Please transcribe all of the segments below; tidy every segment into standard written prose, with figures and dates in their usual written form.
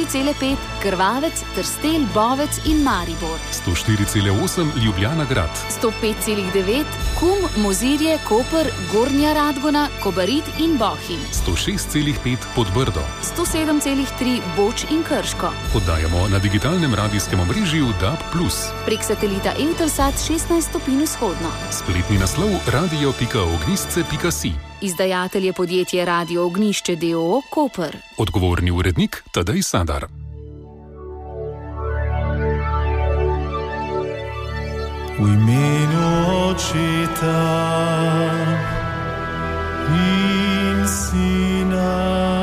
104,5 Krvavec, Trstelj, Bovec in Maribor. 104,8 Ljubljana grad. 105,9 Kum, Mozirje, Koper, Gornja Radgona, Kobarid in Bohinj. 106,5 Podbrdo. 107,3 Boč in Krško. Oddajamo na digitalnem radijskem omrežju DAB+. Prek satelita Eutelsat 16 stopinj vzhodno. Spletni naslov radio.ognistce.si. Izdajatelj je podjetje Radio Ognišče d.o.o. Koper. Odgovorni urednik Tadej Sadar. V imenu Očeta in Sina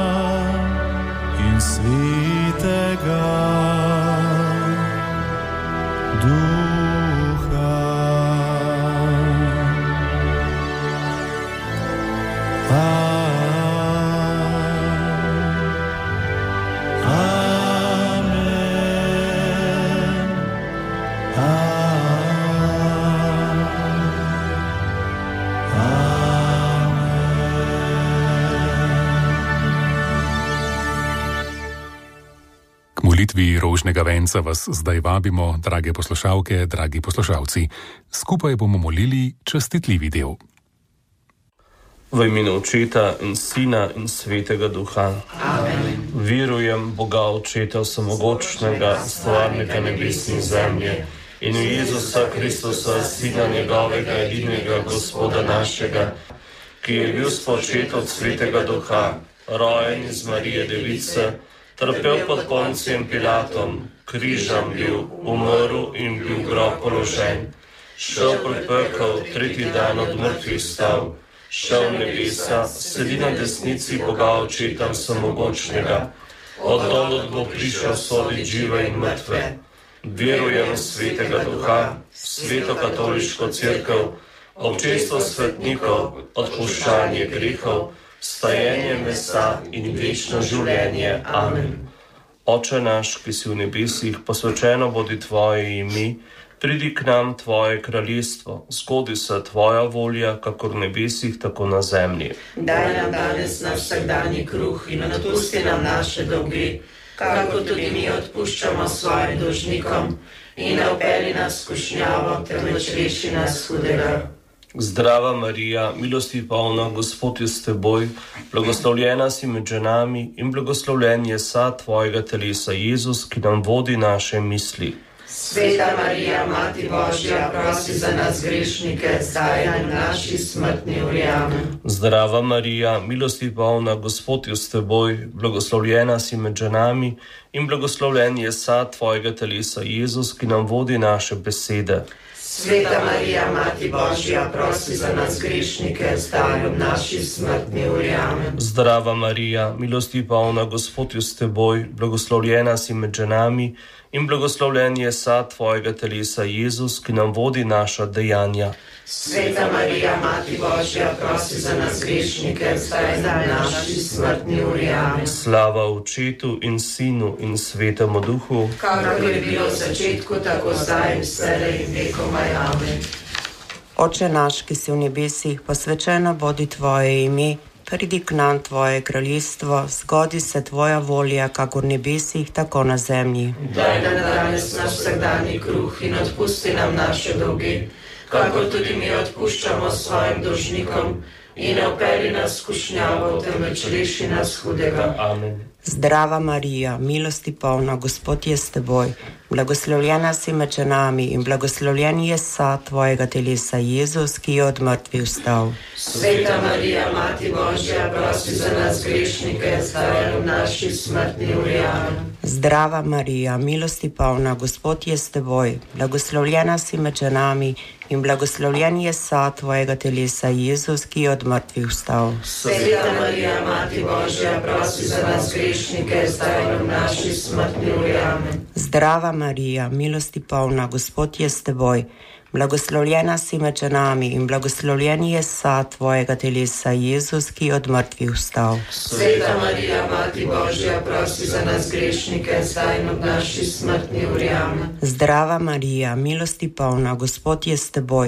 in Svetega Duha. Molitvi rožnega venca vas zdaj vabimo, drage poslušalke, dragi poslušalci. Skupaj bomo molili častitljivi del. V imenu Očeta in Sina in Svetega Duha. Amen. Verujem Boga Očeta vsemogočnega, stvarnika nebes in zemlje, in v Jezusa Kristusa, Sina njegovega, edinega Gospoda našega, ki je bil spočet od Svetega Duha, rojen iz Marije Device, trpel pod Poncijem Pilatom, križan bil, umrl in bil v grob položen, šel pred pekel, tretji dan od mrtvih vstal, šel v nebesa, sedi na desnici Boga Očeta vsemogočnega, od dol bo prišel soditi žive in mrtve. Verujem v Svetega Duha, Sveto katoliško cerkev, občestvo svetnikov, odpuščanje grehov, vstajenje mesa in večno življenje. Amen. Oče naš, ki si v nebesih, posvečeno bodi tvoje ime, pridi k nam tvoje kraljestvo, zgodi se tvoja volja, kakor v nebesih, tako na zemlji. Daj nam danes naš vsakdanji kruh in odpusti nam naše dolge, kakor tudi mi odpuščamo svojim dolžnikom, in ne vpelji nas v skušnjavo, temveč reši nas hudega. Zdrava Marija, milosti polna, Gospod je s teboj, blagoslovljena si med ženami in blagoslovljen je sad tvojega telesa, Jezus, ki nam vodi naše misli. Sveta Marija, Mati Božja, prosi za nas grešnike, zdaj in v naši smrtni uri. Amen. Zdrava Marija, milosti polna, Gospod je s teboj, blagoslovljena si med ženami in blagoslovljen je sad tvojega telesa, Jezus, ki nam vodi naše besede. Sveta Marija, Mati Božja, prosi za nas grešnike, zdaj in v naši smrtni uri. Amen. Zdrava Marija, milosti polna, Gospod je s teboj, blagoslovljena si med ženami in blagoslovljen je sad tvojega telesa, Jezus, ki nam vodi naša dejanja. Sveta Marija, Mati Božja, prosi za nas grešnike, zdaj in v naši smrtni uri. Amen. Slava Očetu in Sinu in Svetemu Duhu, kakor je bilo v začetku, tako zdaj in vselej in vekomaj. Amen. Oče naš, ki si v nebesih, posvečeno bodi tvoje ime, pridi k nam tvoje kraljestvo, zgodi se tvoja volja, kakor v nebesih, tako na zemlji. Daj nam danes naš vsakdanji kruh in odpusti nam naše dolge, kakor tudi mi odpuščamo svojim dolžnikom, in ne vpelji nas v skušnjavo, temveč reši nas hudega. Amen. Zdrava Marija, milosti polna, Gospod je s teboj, blagoslovljena si med ženami in blagoslovljen je sad tvojega telesa, Jezus, ki je od mrtvih vstal. Sveta Marija, Mati Božja, prosi za nas grešnike, zdaj in v naši smrtni uri. Amen. Zdrava Marija, milosti polna, Gospod je s teboj, blagoslovljena si med ženami in blagoslovljen je sad tvojega telesa, Jezus, ki je od mrtvih vstal. Sveta Marija, Mati Božja, prosi za nas grešnike, zdaj in v naši smrtni uri. Amen. Zdrava Marija, milosti polna, Gospod je s teboj, blagoslovljena si med ženami in blagoslovljen je sad tvojega telesa, Jezus, ki je od mrtvih vstal. Sveta Marija, Mati Božja, prosi za nas grešnike, zdaj in v naši smrtni uri. Amen. Zdrava Marija, milosti polna, Gospod je s teboj,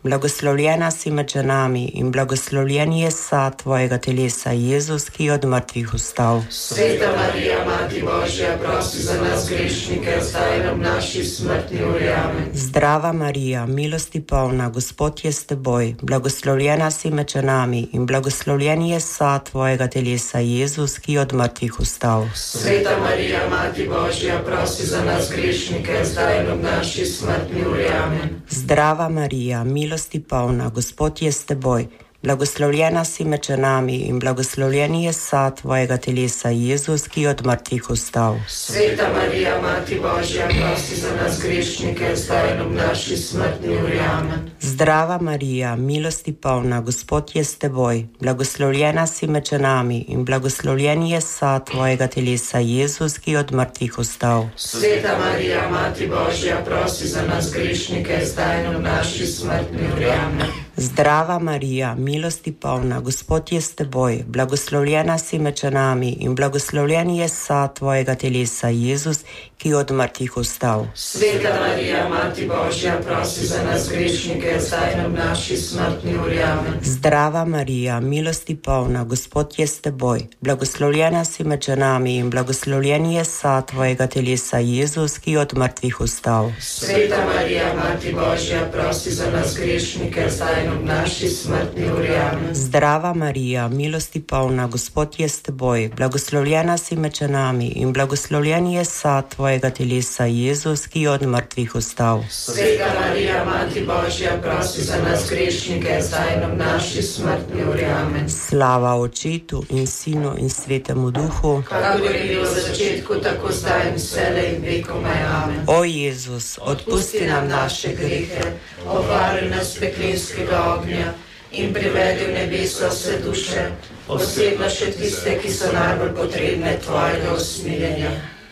blagoslovljena si med ženami in blagoslovljen je sad tvojega telesa, Jezus, ki je od mrtvih vstal. Sveta Marija, Mati Božja, prosi za nas grešnike, zdaj in ob naši smrtni uri. Amen. Zdrava Marija, milosti polna, Gospod je s teboj, blagoslovljena si med ženami in blagoslovljen je sad tvojega telesa, Jezus, ki je od mrtvih vstal. Sveta Marija, Mati Božja, prosi za nas grešnike, zdaj in ob naši smrtni uri. Amen. Zdrava Marija, milosti polna, Gospod je s teboj, blagoslovljena si med ženami in blagoslovljen je sad tvojega telesa, Jezus, ki je od mrtvih vstal. Sveta Marija, Mati Božja, prosi za nas grešnike, zdaj in ob naši smrtni uri. Amen. Zdrava Marija, milosti polna, Gospod je s teboj, blagoslovljena si med ženami in blagoslovljen je sad tvojega telesa, Jezus, ki je od mrtvih vstal. Sveta Marija, Mati Božja, prosi za nas grešnike, zdaj in ob naši smrtni uri. Amen. Zdrava Marija, milosti polna, Gospod je s teboj, blagoslovljena si med ženami in blagoslovljen je sad tvojega telesa, Jezus, ki je od mrtvih vstal. Sveta Marija, Mati Božja, prosi za nas grešnike, zdaj in ob naši smrtni uri. Amen. Zdrava Marija, milosti polna, Gospod je s teboj, blagoslovljena si med ženami in blagoslovljen je sad tvojega telesa, Jezus, ki je od mrtvih vstal. Sveta Marija, Mati Božja, prosi za nas grešnike, zdaj in ob naši smrtni uri. Amen. Zdrava Marija, milosti polna, Gospod je s teboj, blagoslovljena si med ženami in blagoslovljen je sad tvojega telesa, Jezus, ki je od mrtvih vstal. Sveta Marija, Mati Božja, prosi za nas grešnike, zdaj in ob naši smrtni uri. Amen. Slava Očetu in Sinu in Svetemu Duhu, kakor je bilo v začetku, tako zdaj in vselej in vekomaj. Amen. O Jezus, odpusti nam naše grehe, obvaruj nas peklinskega ognja in privedi v nebeso vse duše, posebno še tiste, ki so najbolj potrebne tvojega usmiljenja.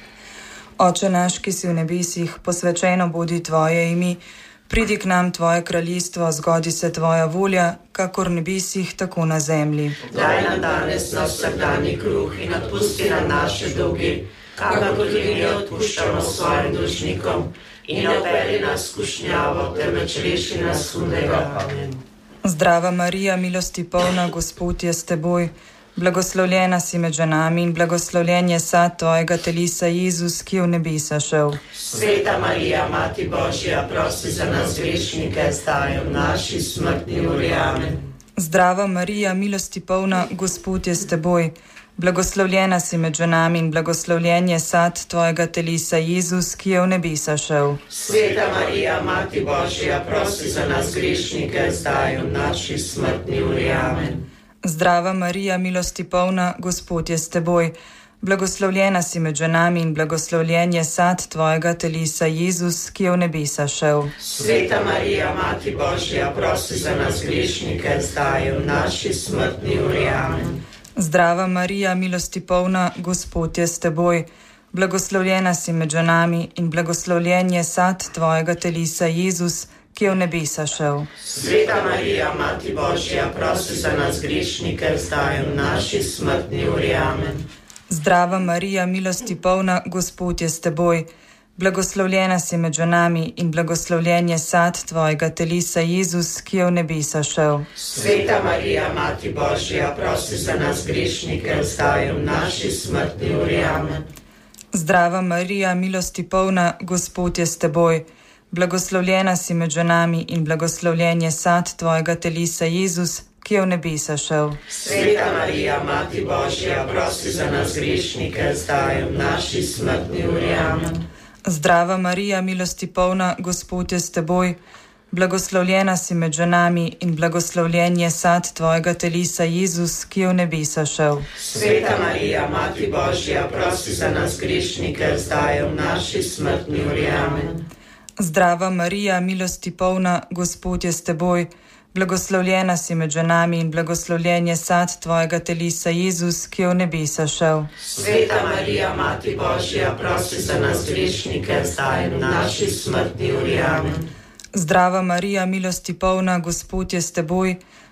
Oče naš, ki si v nebesih, posvečeno bodi tvoje ime, pridi k nam tvoje kraljestvo, zgodi se tvoja volja, kakor v nebesih, tako na zemlji. Daj nam danes naš vsakdanji kruh in odpusti nam naše dolge, kakor tudi mi odpuščamo svojim dolžnikom, in ne vpelji nas v skušnjavo, temveč reši nas hudega. Amen. Zdrava Marija, milosti polna, Gospod je s teboj, blagoslovljena si med ženami in blagoslovljen je sad tvojega telesa, Jezus, ki je v nebesa šel. Sveta Marija, Mati Božja, prosi za nas grešnike, zdaj in v naši smrtni uri. Amen. Zdrava Marija, milosti polna, Gospod je s teboj, blagoslovljena si med ženami in blagoslovljen je sad tvojega telesa, Jezus, ki je v nebesa šel. Sveta Marija, Mati Božja, prosi za nas grešnike, zdaj in v naši smrtni uri. Amen. Zdrava Marija, milosti polna, Gospod je s teboj, blagoslovljena si med ženami in blagoslovljen je sad tvojega telesa, Jezus, ki je v nebesa šel. Sveta Marija, Mati Božja, prosi za nas grešnike, zdaj in v naši smrtni uri. Amen. Zdrava Marija, milosti polna, Gospod je s teboj, blagoslovljena si med ženami in blagoslovljen je sad tvojega telesa, Jezus, ki je v nebesa šel. Sveta Marija, Mati Božja, prosi za nas grešnike, zdaj in v naši smrtni uri. Amen. Zdrava Marija, milosti polna, Gospod je s teboj, blagoslovljena si med ženami in blagoslovljen je sad tvojega telesa, Jezus, ki je v nebesa šel. Sveta Marija, Mati Božja, prosi za nas grešnike, zdaj in v naši smrtni uri. Amen. Zdrava Marija, milosti polna, Gospod je s teboj, blagoslovljena si med ženami in blagoslovljen je sad tvojega telesa, Jezus, ki je v nebesa šel. Sveta Marija, Mati Božja, prosi za nas grešnike, zdaj in v naši smrtni uri. Amen. Zdrava Marija, milosti polna, Gospod je s teboj, blagoslovljena si med ženami in blagoslovljen je sad tvojega telesa, Jezus, ki je v nebesa šel. Sveta Marija, Mati Božja, prosi za nas grešnike, zdaj in v naši smrtni uri. Amen. Zdrava Marija, milosti polna, Gospod je s teboj, blagoslovljena si med ženami in blagoslovljen je sad tvojega telesa, Jezus, ki je v nebesa šel. Sveta Marija, Mati Božja, prosi za nas grešnike, zdaj in v naši smrtni uri. Amen. Zdrava Marija, milosti polna, Gospod je s teboj,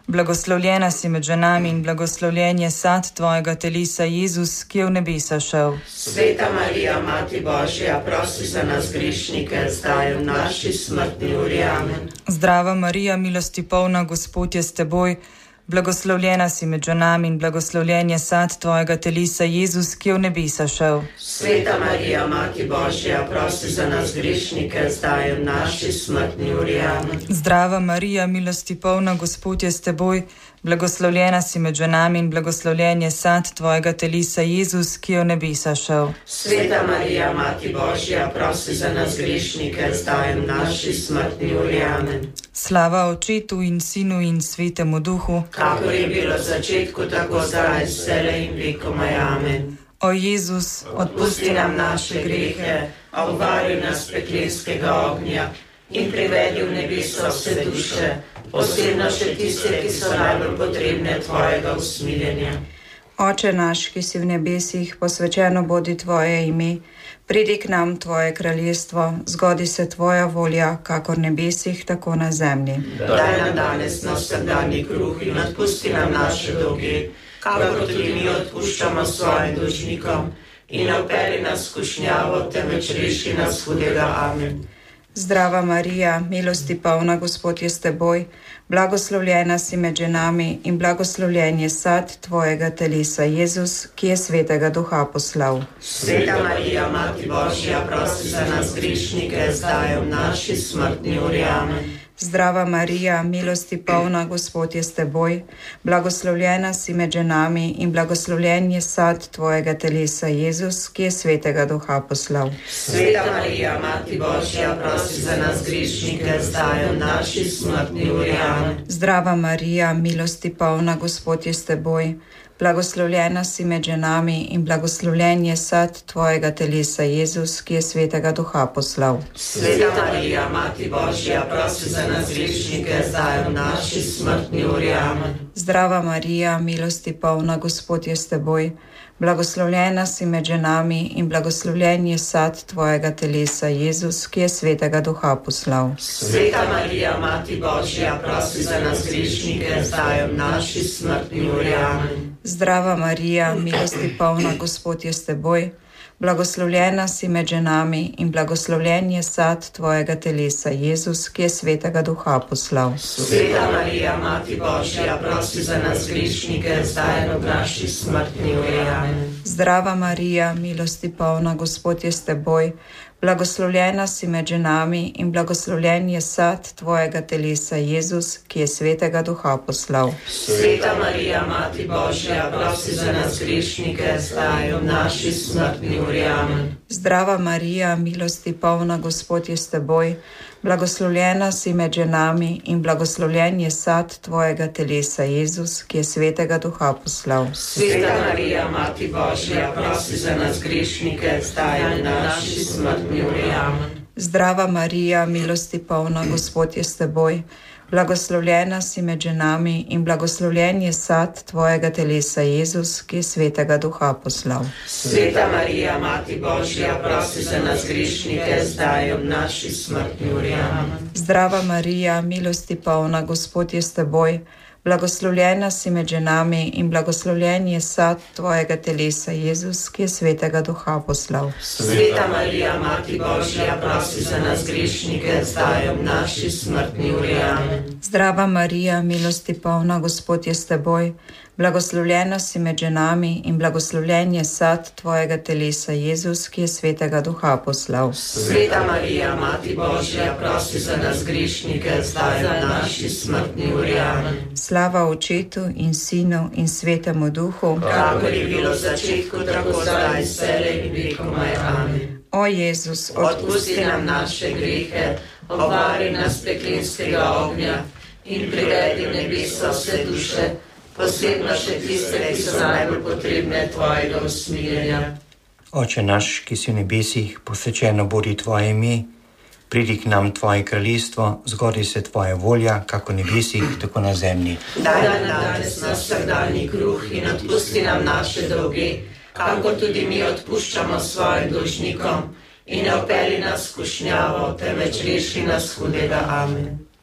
Blagoslovljena si med ženami in blagoslovljen je sad tvojega telesa, Jezus, ki je v nebesa šel. Sveta Marija, Mati Božja, prosi za nas grešnike, zdaj v naši smrtni uri. Amen. Zdrava Marija, milosti polna, Gospod je s teboj. Blagoslovljena si med ženami in blagoslovljen je sad tvojega telesa, Jezus, ki je v nebesa šel. Sveta Marija, Mati Božja, prosi za nas grešnike, zdaj v naši smrtni uri. Amen. Zdrava Marija, milosti polna, Gospod je s teboj. Blagoslovljena si med ženami in blagoslovljen je sad tvojega telesa, Jezus, ki je v nebesa šel. Sveta Marija, Mati Božja, prosi za nas grešnike, zdaj v naši smrtni uri. Amen. Slava Očetu in Sinu in Svetemu Duhu, kakor je bilo v začetku, tako zdaj, vselej in vekomaj. Amen. O Jezus, odpusti nam naše grehe, obvari nas peklenskega ognja in privedi v nebeso vse duše, posebno še tiste, ki so najbolj potrebne tvojega usmiljenja. Oče naš, ki si v nebesih, posvečeno bodi tvoje ime, pridi k nam tvoje kraljestvo, zgodi se tvoja volja, kakor v nebesih, tako na zemlji. Daj nam danes naš vsakdanji kruh in odpusti nam naše dolge, kakor tudi mi odpuščamo svojim dolžnikom, in ne vpelji nas v skušnjavo, temveč reši nas hudega. Amen. Zdrava Marija, milosti polna, Gospod je s teboj, blagoslovljena si med ženami in blagoslovljen je sad tvojega telesa, Jezus, ki je Svetega Duha poslal. Sveta Marija, Mati Božja, prosi za nas grešnike, zdaj v naši smrtni uri. Amen. Zdrava Marija, milosti polna, Gospod je s teboj, blagoslovljena si med ženami in blagoslovljen je sad tvojega telesa, Jezus, ki je Svetega Duha poslal. Sveta Marija, Mati Božja, prosi za nas grešnike, zdaj v naši smrtni uri. Amen. Zdrava Marija, milosti polna, Gospod je s teboj, blagoslovljena si med ženami in blagoslovljen je sad tvojega telesa, Jezus, ki je Svetega Duha poslal. Sveta Marija, Mati Božja, prosi za nas grešnike, zdaj v naši smrtni uri. Amen. Zdrava Marija, milosti polna, Gospod je s teboj, blagoslovljena si med ženami in blagoslovljen je sad tvojega telesa, Jezus, ki je Svetega Duha poslal. Sveta Marija, Mati Božja, prosi za nas grešnike, zdaj v naši smrtni uri. Amen. Zdrava Marija, milosti polna, Gospod je s teboj, blagoslovljena si med ženami in blagoslovljen je sad tvojega telesa, Jezus, ki je Svetega Duha poslal. Sveta Marija, Mati Božja, prosi za nas grešnike, zdaj v naši smrtni uri. Amen. Zdrava Marija, milosti polna, Gospod je s teboj, blagoslovljena si med ženami in blagoslovljen je sad tvojega telesa, Jezus, ki je Svetega Duha poslal. Sveta Marija, Mati Božja, prosi za nas grešnike, zdaj v naši smrtni uri. Amen. Zdrava Marija, milosti polna, Gospod je s teboj, blagoslovljena si med ženami in blagoslovljen je sad tvojega telesa, Jezus, ki je Svetega Duha poslal. Sveta Marija, Mati Božja, prosi za nas grešnike, zdaj v naši smrtni uri. Amen. Zdrava Marija, milosti polna, Gospod je s teboj, blagoslovljena si med ženami in blagoslovljen je sad tvojega telesa, Jezus, ki je Svetega Duha poslal. Sveta Marija, Mati Božja, prosi za nas grešnike, zdaj v naši smrtni uri. Amen. Zdrava Marija, milosti polna, Gospod je s teboj, blagoslovljena si med ženami in blagoslovljen je sad tvojega telesa, Jezus, ki je Svetega Duha poslal. Sveta Marija, Mati Božja, prosi za nas grešnike, zdaj v naši smrtni uri. Amen. Zdrava Marija, milosti polna, Gospod je s teboj, blagoslovljena si med ženami in blagoslovljen je sad tvojega telesa, Jezus, ki je Svetega Duha poslal. Sveta Marija, Mati Božja, prosi za nas grešnike, zdaj v naši smrtni uri. Amen. Slava Očetu in Sinu in Svetemu Duhu, kakor je bilo v začetku, tako zdaj, vselej in vekomaj. Amen. O Jezus, odpusti nam naše grehe, obvari nas peklenskega ognja in privedi v nebeso vse duše, posebno še tiste, ki so najbolj potrebne tvojega usmiljenja. Oče naš, ki si v nebesih, posvečeno bodi tvoje ime, pridi k nam tvoje kraljestvo, zgodi se tvoja volja, kako v nebesih, tako na zemlji. Daj nam danes naš vsakdanji kruh in odpusti nam naše dolge, kakor tudi mi odpuščamo svojim dolžnikom, in ne vpelji nas v skušnjavo, temveč reši nas hudega. Amen.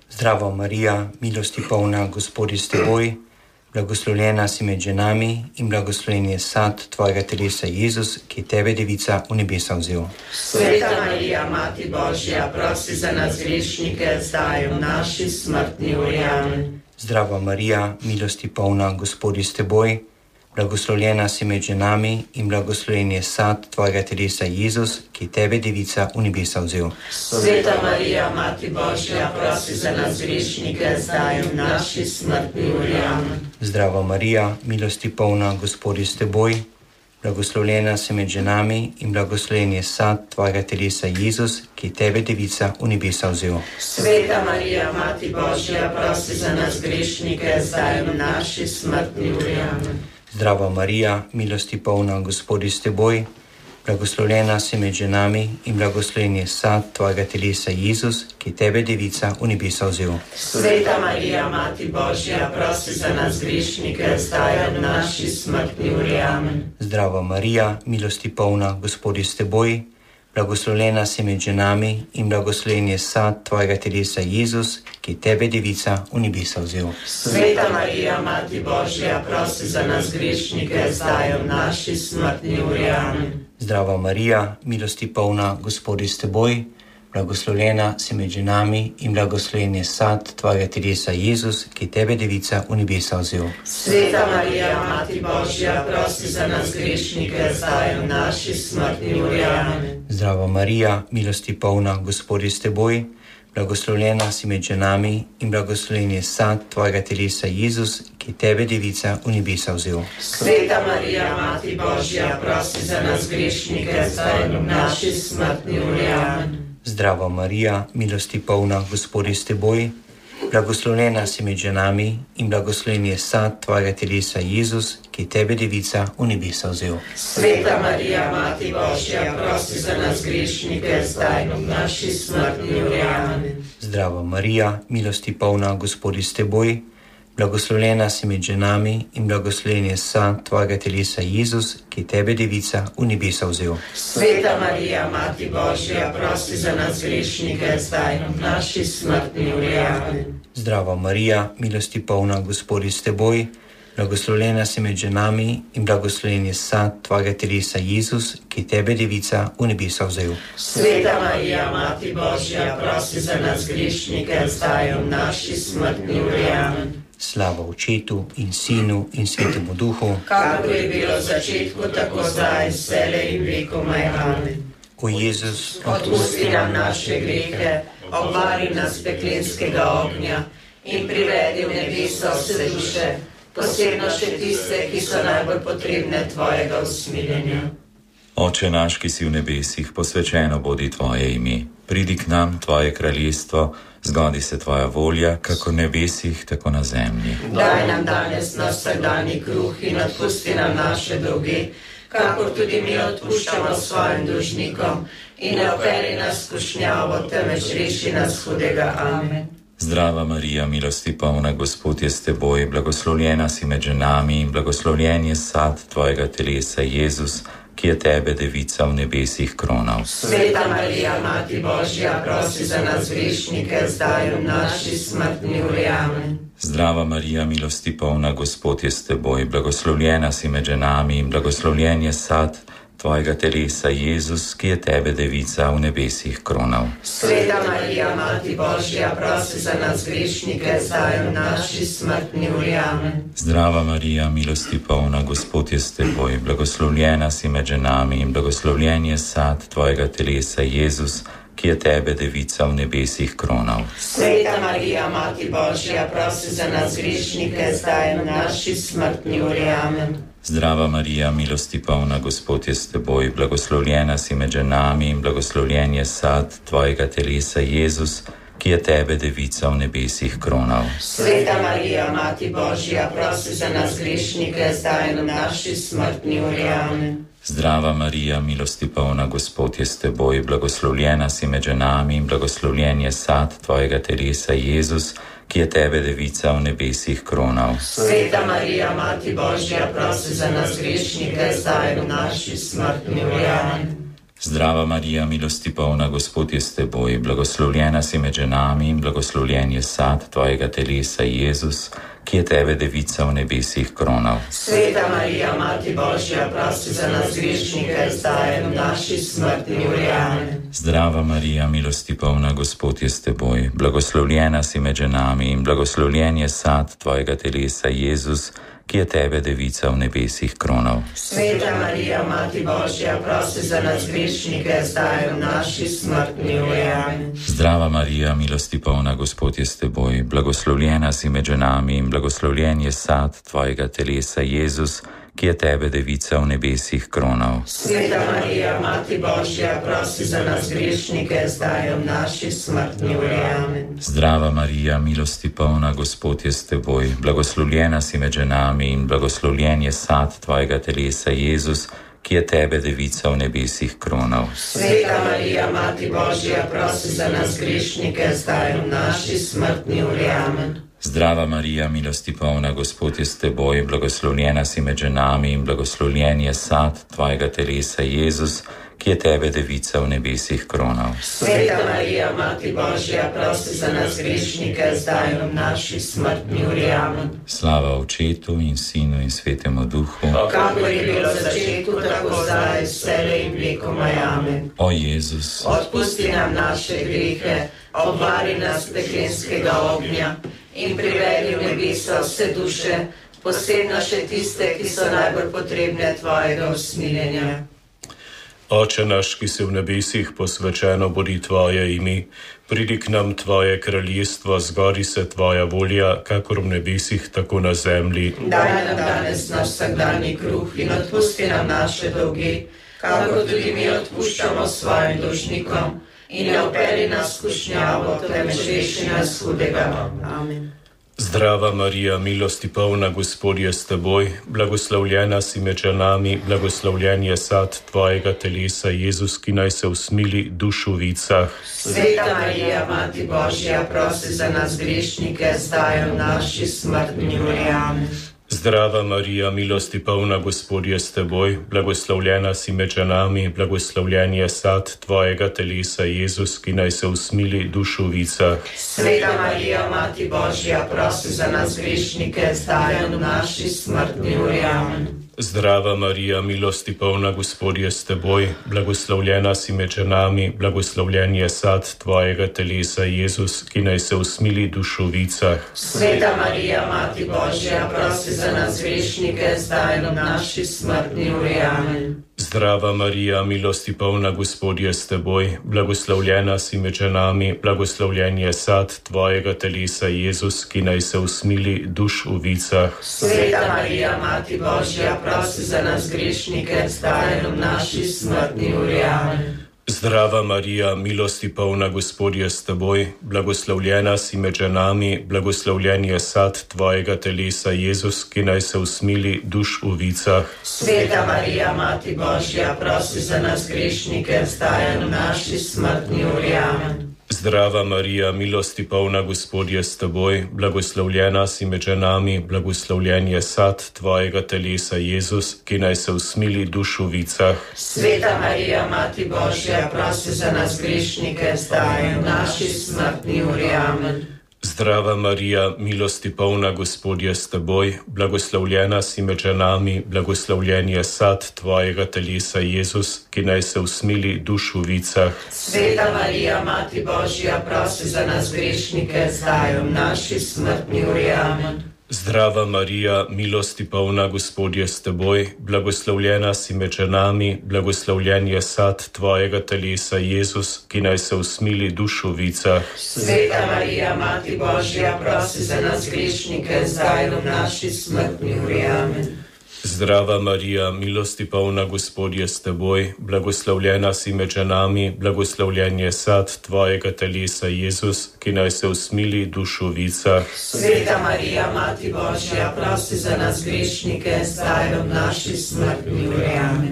Zdravo Marija, milosti polna, Gospod je s teboj, blagoslovljena si med ženami in blagoslovljen je sad tvojega telesa Jezus, ki je tebe, devica, v nebesa vzel. Sveta Marija, Mati Božja, prosi za nas grešnike, zdaj in v naši smrtni uri. Amen. Zdravo Marija, milosti polna, Gospod je s teboj, blagoslovljena si med ženami in blagoslovljen je sad tvojega telesa Jezus, ki je tebe, devica, v nebesa vzel. Sveta Marija, Mati Božja, prosi za nas grešnike, zdaj in v naši smrtni uri. Amen. Zdravo Marija, milosti polna, Gospod je s teboj, blagoslovljena si med ženami in blagoslovljen je sad tvojega telesa Jezus, ki je tebe, devica, v nebesa vzel. Sveta Marija, Mati Božja, prosi za nas grešnike, zdaj in v naši smrtni uri. Amen. Zdravo Marija, milosti polna, Gospod je s teboj, blagoslovljena si med ženami in blagoslovljen je sad tvojega telesa Jezus, ki je tebe, devica, v nebesa vzel. Sveta Marija, Mati Božja, prosi za nas grešnike, zdaj in v naši smrtni uri. Amen. Zdravo Marija, milosti polna, Gospod je s teboj, blagoslovljena si med ženami in blagoslovljen je sad tvojega telesa Jezus, ki je tebe, devica, v nebesa vzel. Sveta Marija, Mati Božja, prosi za nas grešnike, zdaj in v naši smrtni uri. Amen. Zdravo Marija, milosti polna, Gospod je s teboj, blagoslovljena si med ženami in blagoslovljen je sad tvojega telesa Jezus, ki je tebe, devica, v nebesa vzel. Sveta Marija, Mati Božja, prosi za nas grešnike, zdaj in v naši smrtni uri. Amen. Zdravo Marija, milosti polna, Gospod je s teboj, blagoslovljena si med ženami in blagoslovljen je sad tvojega telesa Jezus, ki je tebe, devica, v nebesa vzel. Sveta Marija, Mati Božja, prosi za nas grešnike, zdaj in v naši smrtni uri. Amen. Zdravo Marija, milosti polna, Gospod je s teboj, blagoslovljena si med ženami in blagoslovljen je sad tvojega telesa Jezus, ki je tebe, devica, v nebesa vzel. Sveta Marija, Mati Božja, prosi za nas grešnike, zdaj in v naši smrtni uri. Amen. Zdravo Marija, milosti polna, Gospod je s teboj, blagoslovljena si med ženami in blagoslovljen je sad tvojega telesa Jezus, ki je tebe, devica, v nebesa vzel. Sveta Marija, Mati Božja, prosi za nas grešnike, zdaj in v naši smrtni uri. Amen. Zdravo Marija, milosti polna, Gospod je s teboj, blagoslovljena si med ženami in blagoslovljen je sad tvojega telesa Jezus, ki je tebe, devica, v nebesa vzel. Sveta Marija, Mati Božja, prosi za nas grešnike, zdaj in v naši smrtni uri. Amen. Slava Očetu in Sinu in Svetemu Duhu, kakor je bilo v začetku, tako zdaj, vselej in vekomaj. Amen. O Jezus, odpusti nam naše grehe, obvari nas peklenskega ognja in privedi v nebeso vse duše, posebno še tiste, ki so najbolj potrebne tvojega usmiljenja. Oče naš, ki si v nebesih, posvečeno bodi tvoje ime. Pridi k nam tvoje kraljestvo, zgodi se tvoja volja, kako v nebesih, tako na zemlji. Daj nam danes naš vsakdanji kruh in odpusti nam naše dolge, kakor tudi mi odpuščamo svojim dolžnikom, in ne vpelji nas v skušnjavo, temveč reši nas hudega. Amen. Zdrava Marija, milosti polna, Gospod je s teboj, blagoslovljena si med ženami in blagoslovljen je sad tvojega telesa Jezus, ki je tebe, devica, v nebesih kronal. Sveta Marija, Mati Božja, prosi za nas grešnike, zdaj in v naši smrtni uri. Amen. Zdrava Marija, milosti polna, Gospod je s teboj, blagoslovljena si med ženami in blagoslovljen je sad tvojega telesa Jezus, ki je tebe, devica, v nebesih kronal. Sveta Marija, Mati Božja, prosi za nas grešnike, zdaj in v naši smrtni uri. Amen. Zdrava Marija, milosti polna, Gospod je s teboj, blagoslovljena si med ženami in blagoslovljen je sad tvojega telesa Jezus, ki je tebe, devica, v nebesih kronal. Sveta Marija, Mati Božja, prosi za nas grešnike, zdaj in v naši smrtni uri. Amen. Zdrava Marija, milosti polna, Gospod je s teboj, blagoslovljena si med ženami in blagoslovljen je sad tvojega telesa Jezus, ki je tebe, devica, v nebesih kronal. Sveta Marija, Mati Božja, prosi za nas grešnike, zdaj in v naši smrtni uri. Amen. Zdrava Marija, milosti polna, Gospod je s teboj, blagoslovljena si med ženami in blagoslovljen je sad tvojega telesa Jezus, ki je tebe, devica, v nebesih kronal. Sveta Marija, Mati Božja, prosi za nas grešnike, zdaj in v naši smrtni uri. Amen. Zdrava Marija, milosti polna, Gospod je s teboj, blagoslovljena si med ženami in blagoslovljen je sad tvojega telesa, Jezus, ki je tebe devica v nebesih kronal. Sveta Marija, Mati Božja, prosi za nas grešnike, zdaj in v naši smrtni uri. Amen. Zdrava Marija, milosti polna, Gospod je s teboj, blagoslovljena si med ženami in blagoslovljen je sad tvojega telesa, Jezus, ki je tebe devica v nebesih kronal. Sveta Marija, Mati Božja, prosi za nas grešnike, zdaj in v naši smrtni uri. Amen. Zdrava Marija, milosti polna, Gospod je s teboj, blagoslovljena si med ženami in blagoslovljen je sad tvojega telesa, Jezus, ki je tebe devica v nebesih kronal. Sveta Marija, Mati Božja, prosi za nas grešnike, zdaj in v naši smrtni uri. Amen. Zdrava Marija, milosti polna, Gospod je s teboj, blagoslovljena si med ženami in blagoslovljen je sad tvojega telesa, Jezus, ki je tebe devica v nebesih kronal. Sveta Marija, Mati Božja, prosi za nas grešnike, zdaj in v naši smrtni uri. Amen. Zdrava Marija, milosti polna, Gospod je s teboj, blagoslovljena si med ženami in blagoslovljen je sad tvojega telesa, Jezus, ki je tebe devica v nebesih kronal. Sveta Marija, Mati Božja, prosi za nas grešnike, zdaj in v naši smrtni uri. Amen. Slava Očetu in Sinu in Svetemu Duhu, kakor je bilo v začetku, tako zdaj, vselej in vekomaj. Amen. O Jezus, odpusti nam naše grehe, obvari nas peklenskega ognja in privedi v nebesa vse duše, posebno še tiste, ki so najbolj potrebne tvojega usmiljenja. Oče naš, ki si v nebesih, posvečeno bodi tvoje ime, pridi k nam tvoje kraljestvo, zgodi se tvoja volja, kakor v nebesih, tako na zemlji. Daj nam danes naš vsakdanji kruh in odpusti nam naše dolge, kakor tudi mi odpuščamo svojim dolžnikom, in ne vpelji nas v skušnjavo, temveč reši nas hudega. Amen. Zdrava Marija, milosti polna, Gospod je s teboj, blagoslovljena si med ženami, blagoslovljen je sad tvojega telesa, Jezus, ki naj se usmili dušu vicah. Sveta Marija, Mati Božja, prosi za nas grešnike, zdaj in v naši smrtni uri. Amen. Zdrava Marija, milosti polna, Gospod je s teboj, blagoslovljena si med ženami, blagoslovljen je sad tvojega telesa, Jezus, ki naj se usmili dušu vicah. Sveta Marija, Mati Božja, prosi za nas grešnike, zdaj in v naši smrtni uri. Amen. Zdrava Marija, milosti polna, Gospod je s teboj, blagoslovljena si med ženami, blagoslovljen je sad tvojega telesa, Jezus, ki naj se usmili dušu vicah. Sveta Marija, Mati Božja, prosi za nas grešnike, zdaj in v naši smrtni uri. Amen. Zdrava Marija, milosti polna, Gospod je s teboj, blagoslovljena si med ženami, blagoslovljen je sad tvojega telesa, Jezus, ki naj se usmili duš v vicah. Sveta Marija, Mati Božja, prosi za nas grešnike, zdaj in v naši smrtni uri. Amen. Zdrava Marija, milosti polna, Gospod je s teboj, blagoslovljena si med ženami, blagoslovljen je sad tvojega telesa, Jezus, ki naj se usmili duš v vicah. Sveta Marija, Mati Božja, prosi za nas grešnike, zdaj in v naši smrtni uri. Amen. Zdrava Marija, milosti polna, Gospod je s teboj, blagoslovljena si med ženami, blagoslovljen je sad tvojega telesa, Jezus, ki naj se usmili duš v vicah. Sveta Marija, Mati Božja, prosi za nas grešnike, zdaj in v naši smrtni uri. Amen. Zdrava Marija, milosti polna, Gospod je s teboj, blagoslovljena si med ženami, blagoslovljen je sad tvojega telesa, Jezus, ki naj se usmili duš v vicah. Sveta Marija, Mati Božja, prosi za nas grešnike, zdaj in v naši smrtni uri. Amen. Zdrava Marija, milosti polna, Gospod je s teboj, blagoslovljena si med ženami, blagoslovljen je sad tvojega telesa, Jezus, ki naj se usmili duš v vicah. Sveta Marija, Mati Božja, prosi za nas grešnike, zdaj in v naši smrtni uri. Amen. Zdrava Marija, milosti polna, Gospod je s teboj, blagoslovljena si med ženami, blagoslovljen je sad tvojega telesa, Jezus, ki naj se usmili duš v vicah. Sveta Marija, Mati Božja, prosi za nas grešnike, zdaj in v naši smrtni uri. Amen.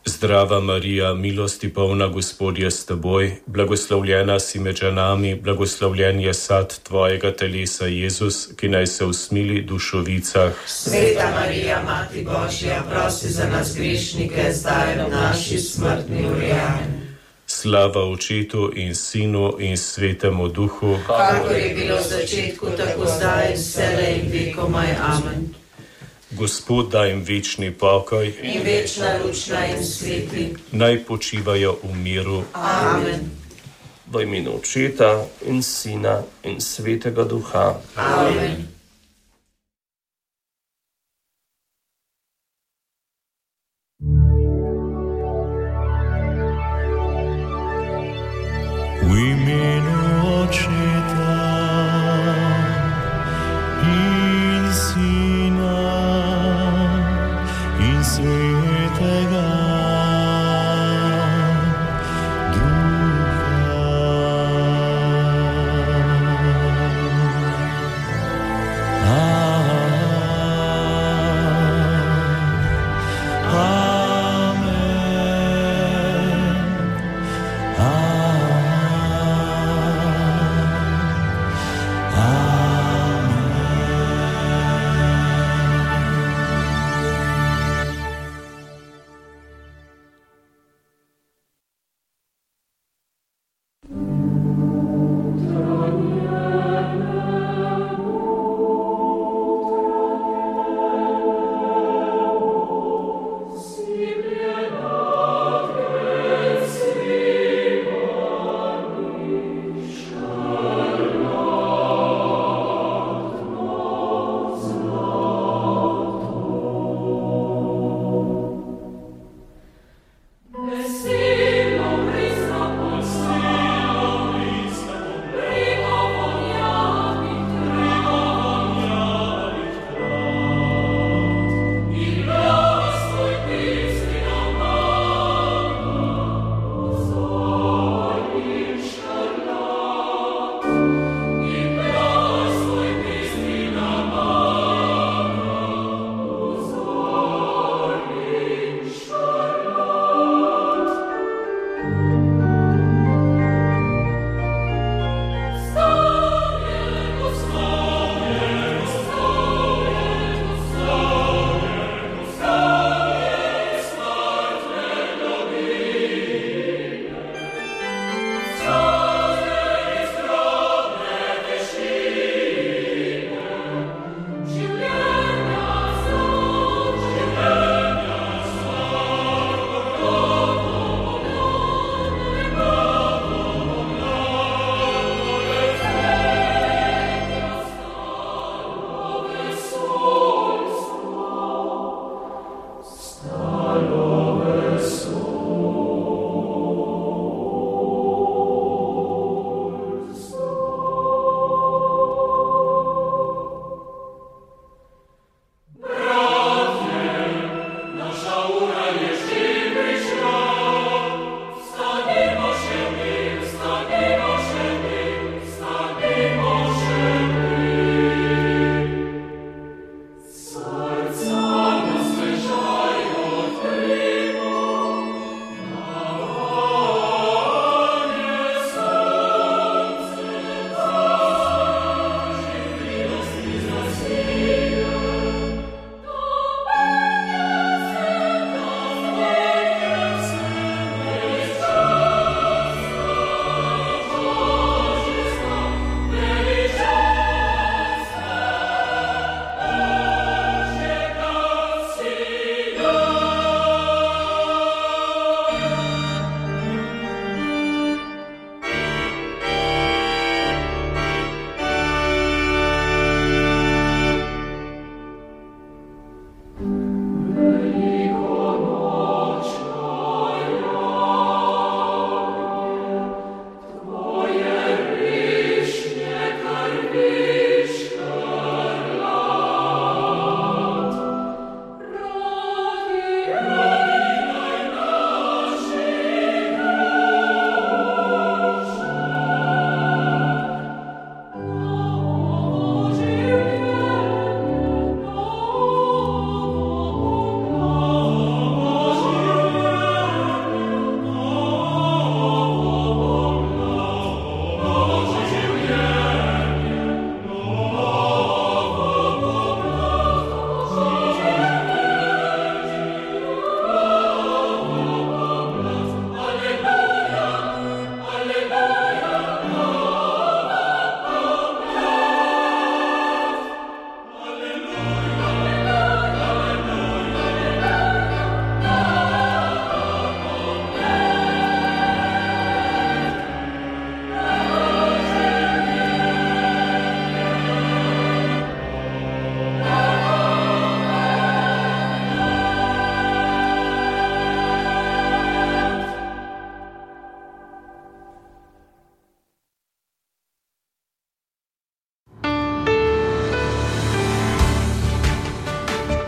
Zdrava Marija, milosti polna, Gospod je s teboj, blagoslovljena si med ženami, blagoslovljen je sad tvojega telesa, Jezus, ki naj se usmili dušovicah. Sveta Marija, Mati Božja, prosi za nas grešnike, zdaj in v naši smrtni uri. Amen. Slava Očetu in Sinu in Svetemu Duhu, kakor je bilo v začetku, tako zdaj in vselej in vekomaj. Amen. Gospod daj jim večni pokoj in večna luč naj jim sveti. Naj počivajo v miru. Amen. V imenu Očeta in Sina in Svetega Duha. Amen. V imenu Očeta in Sina in Svetega Duha. Amen.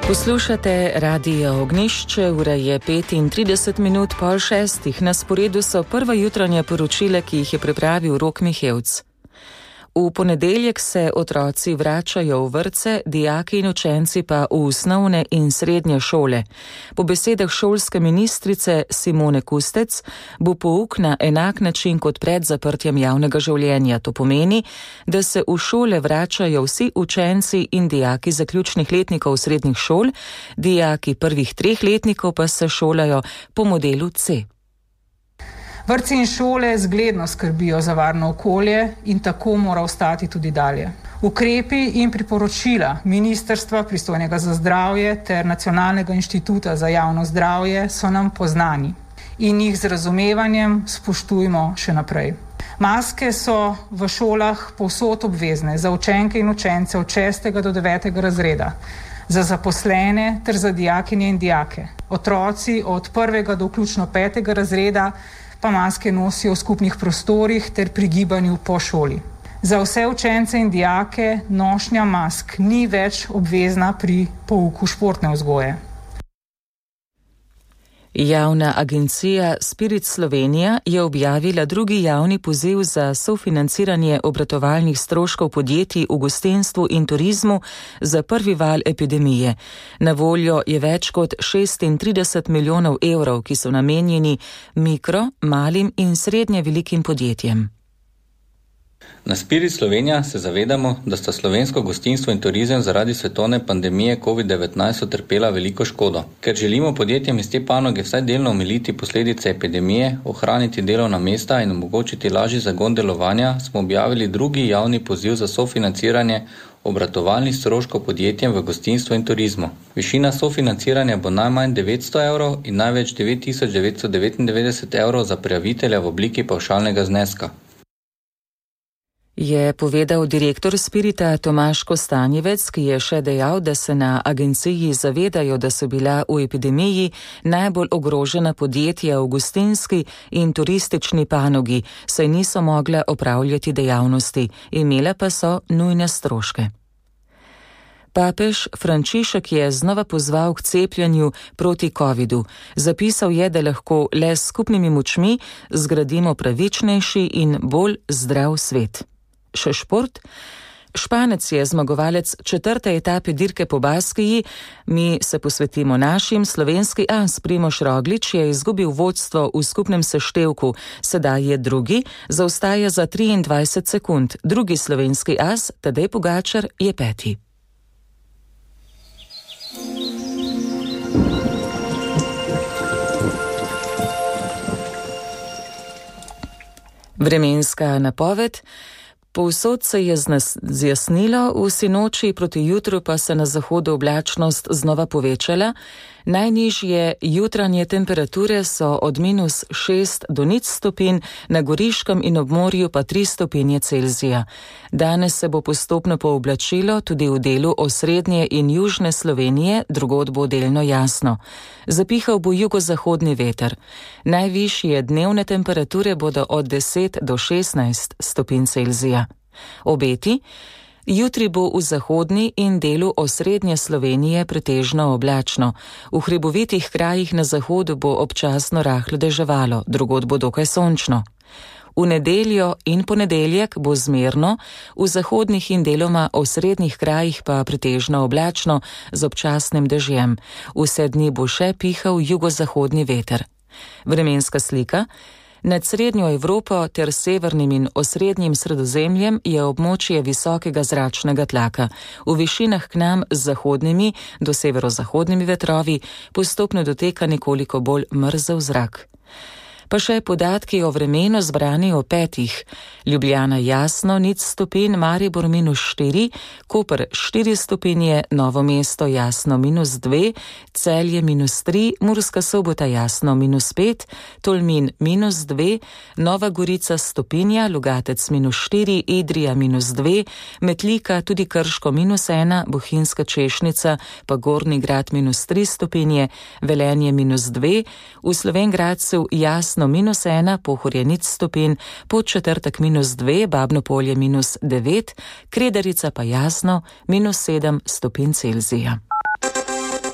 Poslušate Radio Ognjišče, ura je 35 minut pol 6. Na sporedu so prva jutranja poročila, ki jih je pripravil Rok Mihevc. V ponedeljek se otroci vračajo v vrtce, dijaki in učenci pa v osnovne in srednje šole. Po besedah šolske ministrice Simone Kustec bo pouk na enak način kot pred zaprtjem javnega življenja. To pomeni, da se v šole vračajo vsi učenci in dijaki zaključnih letnikov srednjih šol, dijaki prvih 3 letnikov pa se šolajo po modelu C. Vrtci in šole zgledno skrbijo za varno okolje in tako mora ostati tudi dalje. Ukrepi in priporočila Ministrstva pristojnega za zdravje ter Nacionalnega inštituta za javno zdravje so nam poznani in jih z razumevanjem spoštujmo še naprej. Maske so v šolah povsod obvezne za učenke in učence od 6. do 9. razreda, za zaposlene ter za dijakinje in dijake. Otroci od 1. do vključno 5. razreda pa maske nosijo v skupnih prostorih ter pri gibanju po šoli. Za vse učence in dijake nošnja mask ni več obvezna pri pouku športne vzgoje. Javna agencija Spirit Slovenija je objavila drugi javni poziv za sofinanciranje obratovalnih stroškov podjetij v gostinstvu in turizmu za prvi val epidemije. Na voljo je več kot 36 milijonov evrov, ki so namenjeni mikro, malim in srednje velikim podjetjem. Na Spirit Slovenija se zavedamo, da sta slovensko gostinstvo in turizem zaradi svetovne pandemije COVID-19 utrpela veliko škodo. Ker želimo podjetjem iz te panoge vsaj delno omiliti posledice epidemije, ohraniti delovna mesta in omogočiti lažji zagon delovanja, smo objavili drugi javni poziv za sofinanciranje obratovalnih stroškov podjetjem v gostinstvu in turizmu. Višina sofinanciranja bo najmanj 900 evrov in največ 9999 evrov za prijavitelja v obliki pavšalnega zneska. Je povedal direktor Spirita Tomaž Kostanjevec, ki je še dejal, da se na agenciji zavedajo, da so bila v epidemiji najbolj ogrožena podjetja v gostinski in turistični panogi, saj niso mogla opravljati dejavnosti, imela pa so nujne stroške. Papež Frančišek je znova pozval k cepljenju proti covidu. Zapisal je, da lahko le s skupnimi močmi zgradimo pravičnejši in bolj zdrav svet. Še šport. Španec je zmagovalec 4. etape dirke po Baskiji. Mi se posvetimo našim. Slovenski as Primož Roglič je izgubil vodstvo v skupnem seštevku. Sedaj je drugi, zaostaja za 23 sekund. Drugi slovenski as, Tadej Pogačar, je 5. Vremenska napoved. Povsod se je zjasnilo, v sinoči proti jutru pa se na zahodu oblačnost znova povečala. Najnižje jutranje temperature so od -6 do 0 stopinj, na Goriškem in ob morju pa 3 stopinje Celzija. Danes se bo postopno pooblačilo tudi v delu osrednje in južne Slovenije, drugod bo delno jasno. Zapihal bo jugozahodni veter. Najvišje dnevne temperature bodo od 10 do 16 stopinj Celzija. Obeti. Jutri bo v zahodni in delu osrednje Slovenije pretežno oblačno. V hribovitih krajih na zahodu bo občasno rahlo deževalo, drugod bo dokaj sončno. V nedeljo in ponedeljek bo zmerno, v zahodnih in deloma osrednjih krajih pa pretežno oblačno z občasnim dežjem. Vse dni bo še pihal jugozahodni veter. Vremenska slika. Nad srednjo Evropo ter severnim in osrednjim Sredozemljem je območje visokega zračnega tlaka. V višinah k nam z zahodnimi do severozahodnimi vetrovi postopno doteka nekoliko bolj mrzel zrak. Pa še podatki o vremenu zbrani o 5. Ljubljana jasno 0 stopinj, Maribor -4, Koper 4 stopinje, Novo mesto jasno -2, Celje -3, Murska Sobota jasno -5, Tolmin -2, Nova Gorica stopinja, Logatec -4, Idrija -2, Metlika tudi Krško -1, Bohinjska Češnica pa Gornji Grad -3 stopinje, Velenje -2, v Slovenj Gradcu jasno -1, Pohorje 0 stopinj, Podčetrtek -2, Babno Polje -9, Kredarica pa jasno -7 stopinj Celzija.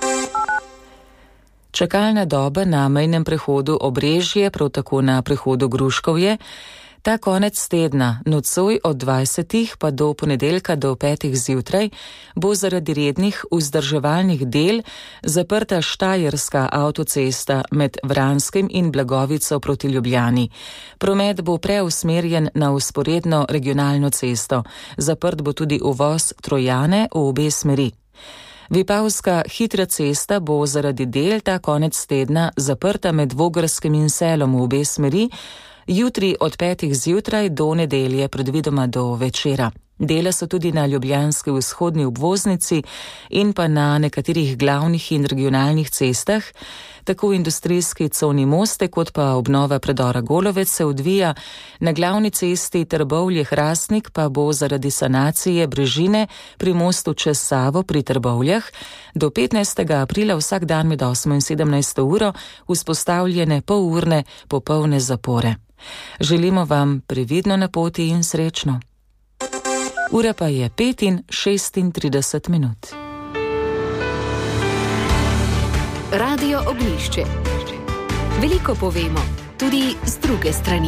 Čakalna doba na mejnem prehodu Obrežje, prav tako na prehodu Gruškovje, ta konec tedna, nocoj od 20. pa do ponedeljka do 5. zjutraj, bo zaradi rednih vzdrževalnih del zaprta Štajerska avtocesta med Vranskim in Blagovico proti Ljubljani. Promet bo preusmerjen na vzporedno regionalno cesto. Zaprt bo tudi uvoz Trojane v obe smeri. Vipavska hitra cesta bo zaradi del ta konec tedna zaprta med Vogrskim in Selom v obe smeri, jutri od 5. zjutraj do nedelje, predvidoma do večera. Dela so tudi na ljubljanski vzhodni obvoznici in pa na nekaterih glavnih in regionalnih cestah. Tako v industrijski coni Moste kot pa obnova predora Golovec se odvija. Na glavni cesti Trbovlje-Hrastnik pa bo zaradi sanacije brežine pri mostu čez Savo pri Trbovljah do 15. aprila vsak dan med 8 in 17. uro vzpostavljene polurne popolne zapore. Želimo vam previdno na poti in srečno. Ura pa je 5:36. Radio Oglišče. Veliko povemo, tudi z druge strani.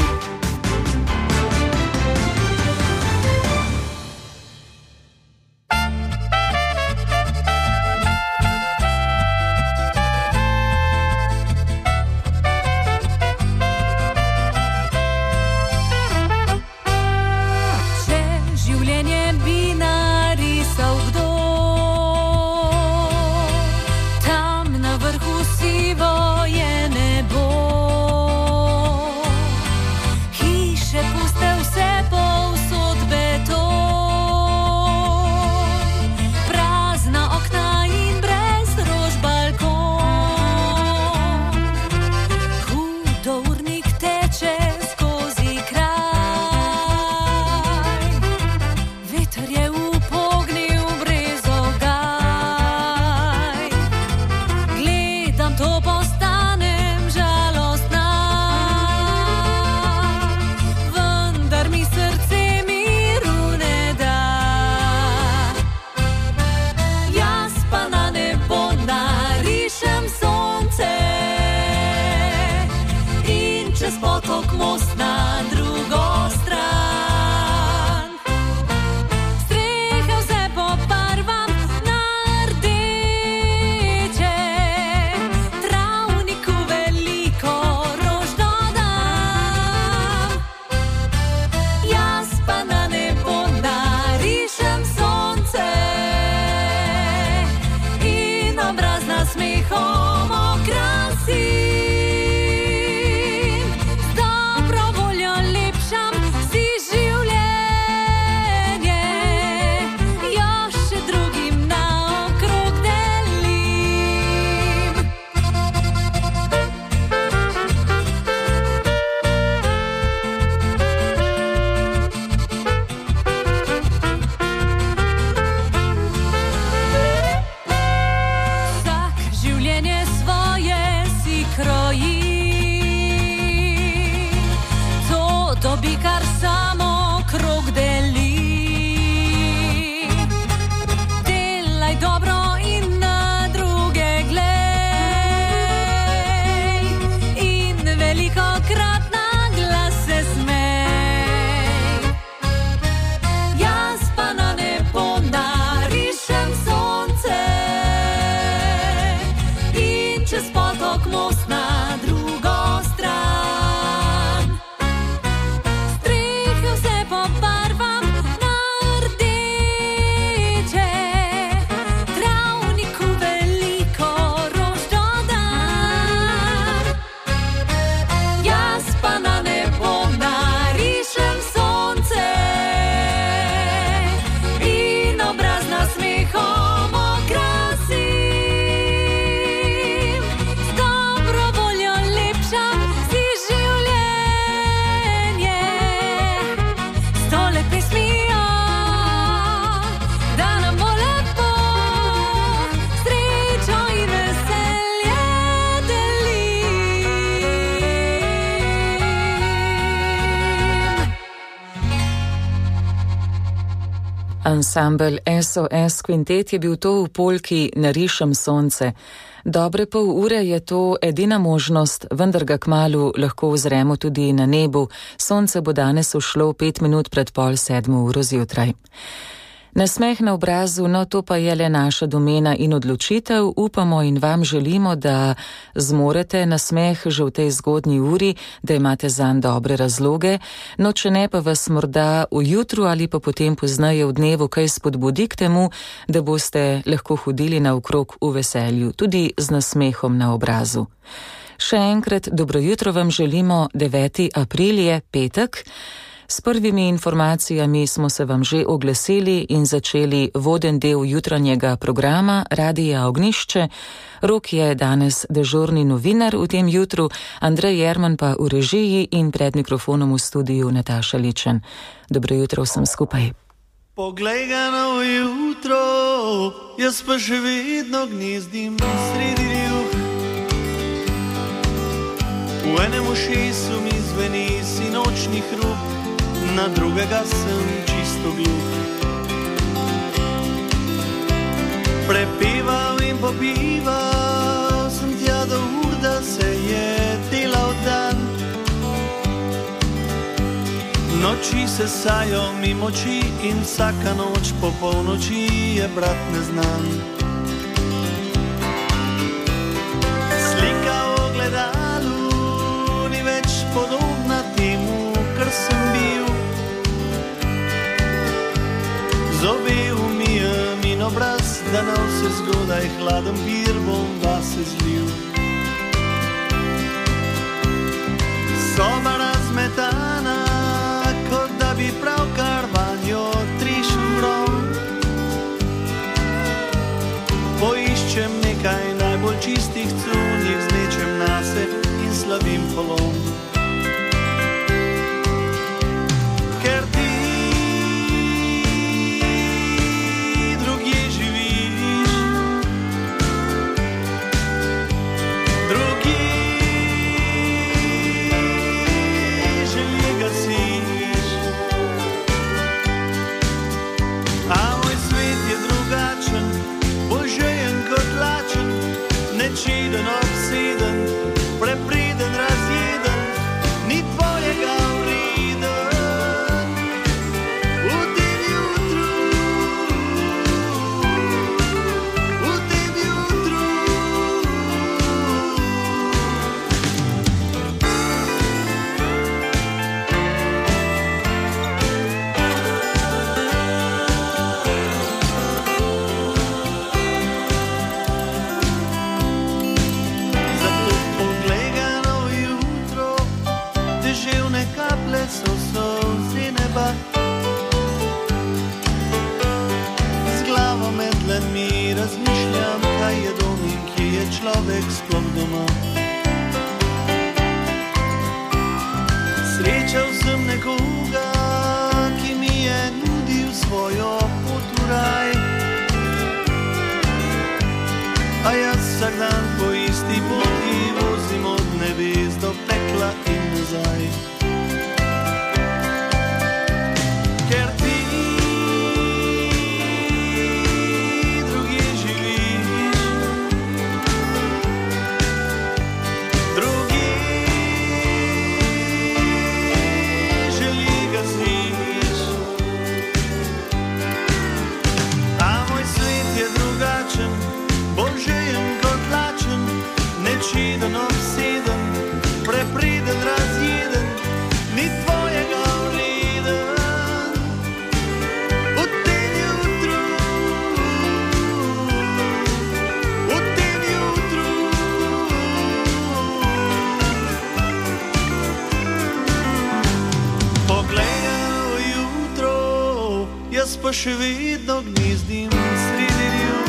Ansambel SOS Kvintet je bil to v polki Narišem sonce. Dobre pol ure je to edina možnost, vendar ga kmalu lahko ozremo tudi na nebu. Sonce bo danes ušlo 5 minut pred 6:30 zjutraj. Nasmeh na obrazu, no to pa je le naša domena in odločitev. Upamo in vam želimo, da zmorete nasmeh že v tej zgodnji uri, da imate zanj dobre razloge. No, če ne, pa vas morda v jutru ali pa potem poznaje v dnevu kaj spodbudi k temu, da boste lahko hodili naokrog v veselju, tudi z nasmehom na obrazu. Še enkrat dobro jutro vam želimo, 9. april je petek. S prvimi informacijami smo se vam že oglasili in začeli voden del jutranjega programa Radija Ognjišče. Rok je danes dežurni novinar v tem jutru, Andrej Jerman pa v režiji in pred mikrofonom v studiu Nataša Ličen. Dobro jutro vsem skupaj. Poglej ga novo jutro, jaz pa še vedno gnezdim sredi rjuh. V enem ušesu mi zveni sinočni hrup, na drugega sem čisto gluh. Prepeval in popival sem tja do ur, da se je delal dan. Noči se sajo mimo oči in vsaka noč po polnoči je brat neznan. Slika v ogledalu ni več podobna temu, kar sem bil. Zobe umijem in obraz, da na vse zgodaj hladen pir bom vase zlil. Soba razmetana, kot da bi pravkar vanjo trišil grom. Poiščem nekaj najbolj čistih cun, jih znečem nase in slavim polom. Ker ti nečiden, obseden, prepreden, razjeden, ni tvojega vreden. V tem jutru, v tem jutru. So solzi neba, z glavo med dlanmi razmišljam, kaj je dom in kje je človek sploh doma. Srečal sem nekoga, ki mi je nudil svojo pot v raj, a jaz vsak dan po isti poti vozim od nebes do pekla in nazaj. Nečiden, obseden, prepreden, razjeden, ni tvojega vreden. V tem jutru, v tem jutru. Pogledaj v jutro, jaz pa še vedno gnezdim sredi rjuh.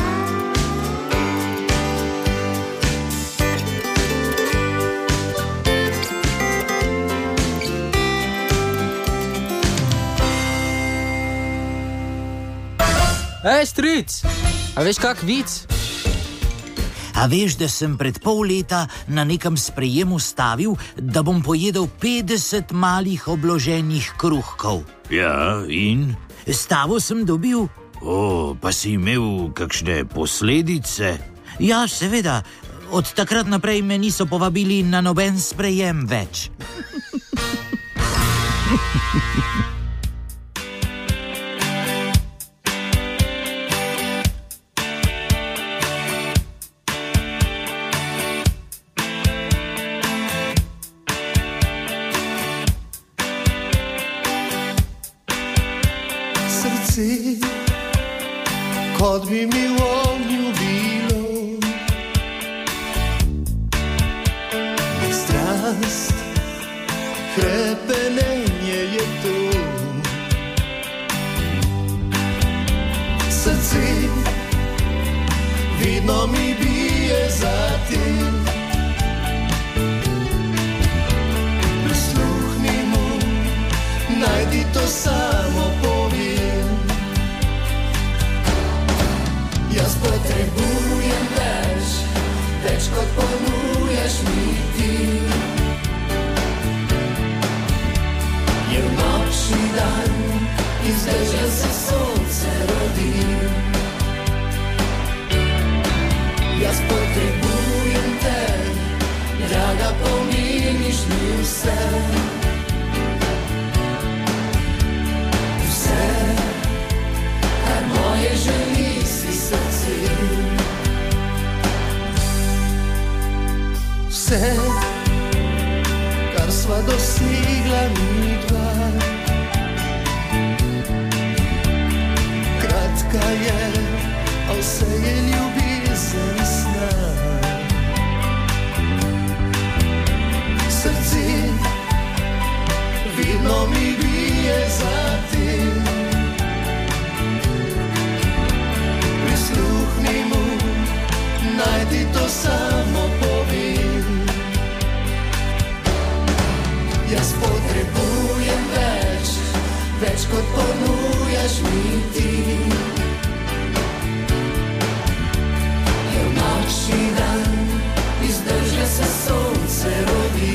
Ej, stric, a veš kak vic? A veš, da sem pred pol leta na nekem sprejemu stavil, da bom pojedel 50 malih obloženih kruhkov. Ja, in? Stavo sem dobil. Pa si imel kakšne posledice? Ja, seveda. Od takrat naprej me niso povabili na noben sprejem več. Srce, kot bi mi v ognju bilo, strast, hrepenenje je to. Srce, vedno mi bije za tem. Prisluhni mu, najdi to samo povem. Jaz potrebujem več kot ponuješ mi ti. Je v noči dan, iz dežja se sonce rodi. Jaz potrebujem te, draga, pomeniš mi vse. Vse, kar moje želi si srce. Vse, kar sva dosegla mi dva. Kratka je, a vse je ljubezen sna. Srce vedno mi bije za te. Prisluhni mu, najdi to samo povem. Jaz potrebujem več kot ponujaš mi ti. Je v noči dan, iz dežja se sonce rodi.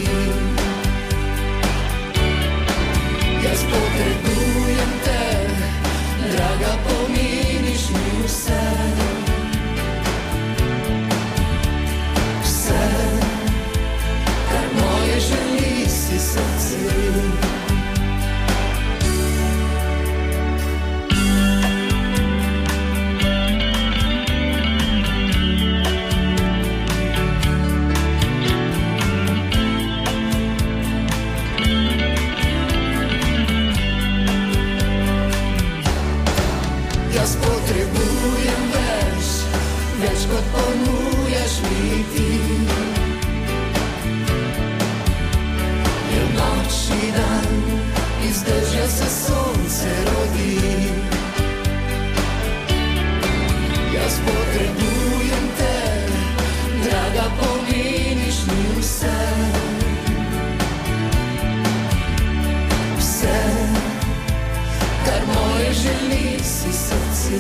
Jaz potrebujem te, draga, pomeniš mi vse. Vse, kar moje želi si srce. Jaz potrebujem več kot ponuješ mi ti. Je v noči dan, iz dežja se sonce rodi. Jaz potrebujem te, draga, pomeniš mi vse. Vse, kar moje želi si srce.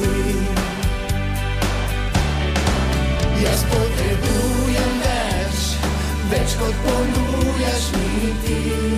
Jaz potrebujem več kot ponujaš mi ti.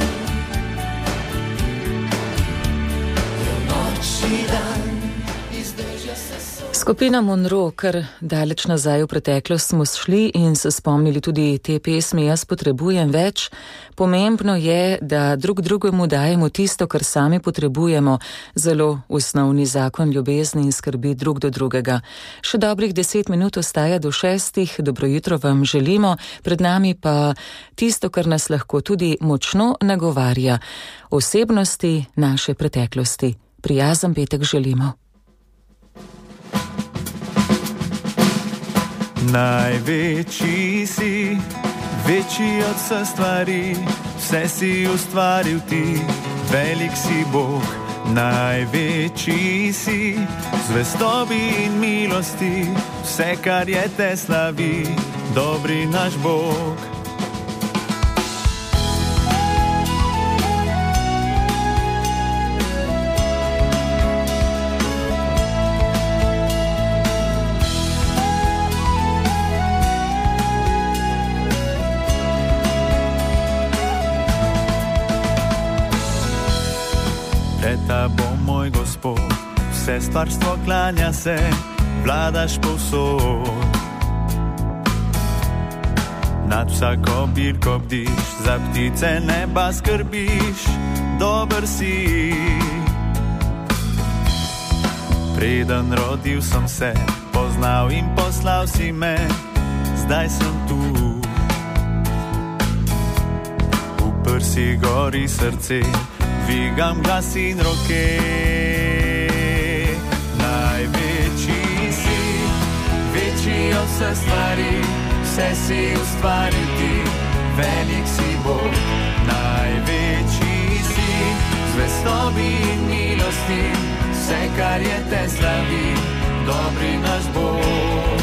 Je v noči dan, iz dežja se sonce. Skupina Monroe, kar daleč nazaj v preteklost smo šli in se spomnili tudi te pesmi Jaz potrebujem več. Pomembno je, da drug drugemu dajemo tisto, kar sami potrebujemo, zelo osnovni zakon ljubezni in skrbi drug do drugega. Še dobrih 10 minut ostaja do 6. Dobro jutro vam želimo, pred nami pa tisto, kar nas lahko tudi močno nagovarja, osebnosti naše preteklosti. Prijazen petek želimo. Največji si, večji od vseh stvari, vse si ustvaril ti, velik si Bog. Največji si, zvestobi in milosti, vse, kar je te slavi, dobri naš Bog. Pred tabo, moj Gospod, vse stvarstvo klanja se, vladaš povsod. Nad vsako birko bdiš, za ptice neba skrbiš, dober si. Preden rodil sem se, poznal in poslal si me, zdaj sem tu. Upr si gori srce, dvigam glas in roke. Največji si, večji od vse stvari, vse si ustvaril ti, velik si Bog. Največji si, zvestobi in milosti, vse kar je te slavi, dobri naš Bog.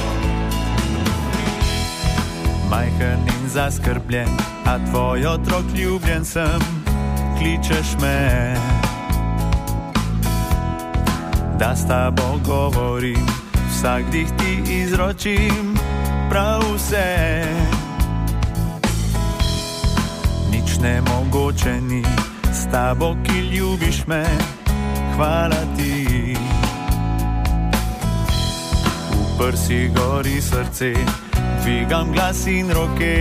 Majhen in zaskrbljen, a tvoj otrok ljubljen sem, kličeš me. Da s tabo govorim, vsak dih ti izročim, prav vse. Nič nemogoče ni, s tabo, ki ljubiš me, hvala ti. Upr si gori srce, dvigam glas in roke.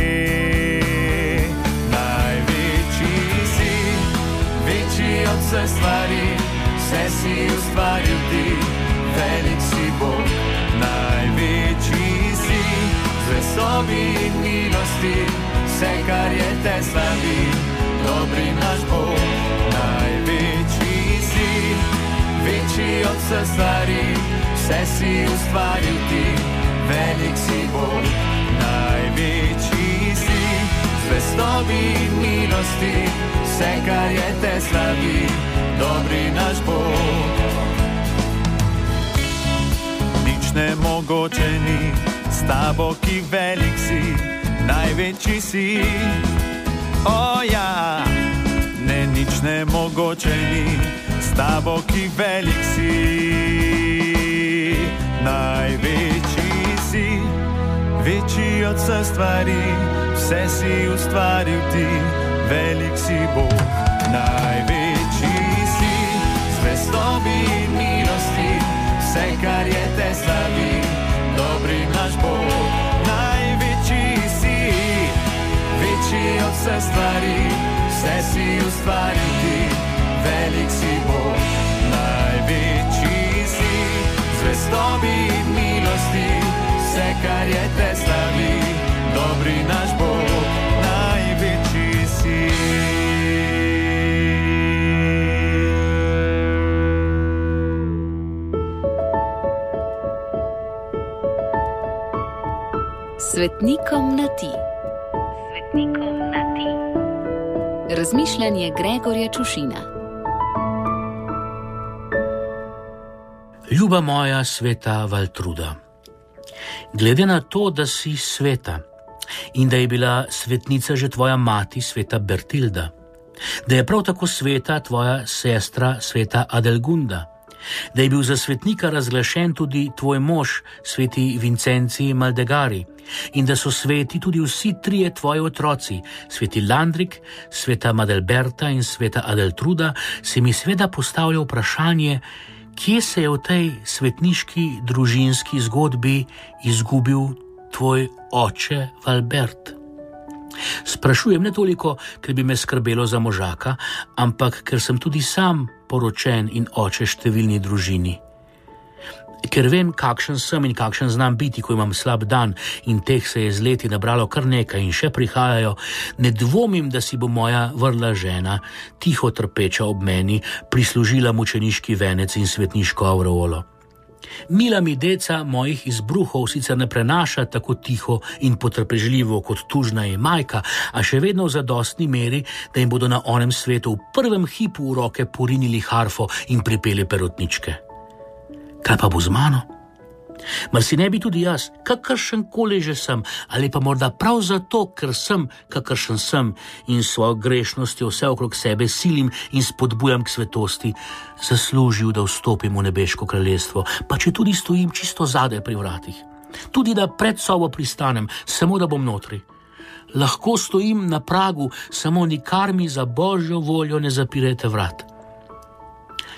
Največji si, večji od vse stvari, vse si ustvaril ti, velik si Bog. Največji si, zvestobi in milosti, vse kar je te slavi, dobri naš Bog. Največji si, večji od vse stvari, vse si ustvaril ti, velik si Bog. Največji si, zvestobi in milosti, vse kar je te slavi, dobri naš Bog. Nič nemogoče ni, s tabo, ki velik si, največji si. O ja, ne, nič nemogoče ni, s tabo, ki velik si. Največji si, večji od vse stvari, vse si ustvaril ti, velik si Bog. Največji si, zvestobi in milosti, vse kar je te slavi, dobri naš Bog. Največji si, večji od vse stvari, vse si ustvaril ti, velik si Bog. Največji si, zvestobi in milosti, vse kar je te slavi, dobri naš Bog. Največji si. Svetnikom na ti. Svetnikom na ti. Razmišljanje Gregorja Čušina. Ljuba moja sveta Valtruda, glede na to, da si sveta in da je bila svetnica že tvoja mati, sveta Bertilda, da je prav tako sveta tvoja sestra, sveta Adelgunda, da je bil za svetnika razglašen tudi tvoj mož, sveti Vincenci Maldegari, in da so sveti tudi vsi trije tvoji otroci, sveti Landrik, sveta Madelberta in sveta Adeltruda, se mi sveda postavlja vprašanje, kje se je v tej svetniški družinski zgodbi izgubil tvoj oče Valbert? Sprašujem ne toliko, ker bi me skrbelo za možaka, ampak ker sem tudi sam poročen in oče številni družini. Ker vem, kakšen sem in kakšen znam biti, ko imam slab dan, in teh se je z leti nabralo kar nekaj in še prihajajo, ne dvomim, da si bo moja vrla žena, tiho trpeča ob meni, prislužila mučeniški venec in svetniško avreolo. Mila mi deca mojih izbruhov sicer ne prenaša tako tiho in potrpežljivo kot tužna je majka, a še vedno v zadostni meri, da jim bodo na onem svetu v prvem hipu v roke porinili harfo in pripeli perutničke. Kaj pa bo z mano? Mar si ne bi tudi jaz, kakršen koli že sem, ali pa morda prav zato, ker sem, kakršen sem in svojo grešnostjo vse okrog sebe silim in spodbujam k svetosti, zaslužil, da vstopim v nebeško kraljestvo, pa če tudi stojim čisto zadaj pri vratih. Tudi da pred sobo pristanem, samo da bom notri. Lahko stojim na pragu, samo nikar mi za Božjo voljo ne zapirajte vrat.